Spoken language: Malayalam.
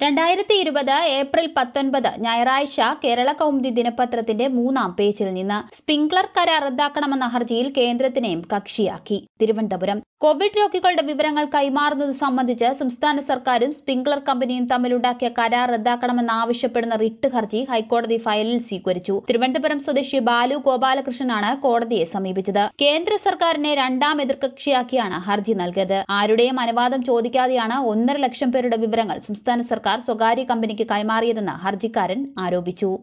2020 ഏപ്രിൽ 19 ഞായറാഴ്ച കേരള കൗമുദി ദിനപത്രത്തിന്റെ 3-ാം പേജിൽ നിന്ന് സ്പ്രിംഗ്ലർ കരാർ റദ്ദാക്കണമെന്ന ഹർജിയിൽ കേന്ദ്രത്തിനെയും കക്ഷിയാക്കി. തിരുവനന്തപുരം കോവിഡ് രോഗികളുടെ വിവരങ്ങൾ കൈമാറുന്നത് സംബന്ധിച്ച് സംസ്ഥാന സർക്കാരും സ്പ്രിംഗ്ലർ കമ്പനിയും തമ്മിലുണ്ടാക്കിയ കരാർ റദ്ദാക്കണമെന്നാവശ്യപ്പെടുന്ന റിട്ട് ഹർജി ഹൈക്കോടതി ഫയലിൽ സ്വീകരിച്ചു. തിരുവനന്തപുരം സ്വദേശി ബാലു ഗോപാലകൃഷ്ണനാണ് കോടതിയെ സമീപിച്ചത്. കേന്ദ്ര സർക്കാരിനെ രണ്ടാം എതിർകക്ഷിയാക്കിയാണ് ഹർജി നൽകിയത്. ആരുടെയും അനുവാദം ചോദിക്കാതെയാണ് 1.5 ലക്ഷം പേരുടെ വിവരങ്ങൾ സംസ്ഥാന സർക്കാർ സ്വകാര്യ കമ്പനിക്ക് കൈമാറിയതെന്ന് ഹർജിക്കാരൻ ആരോപിച്ചു.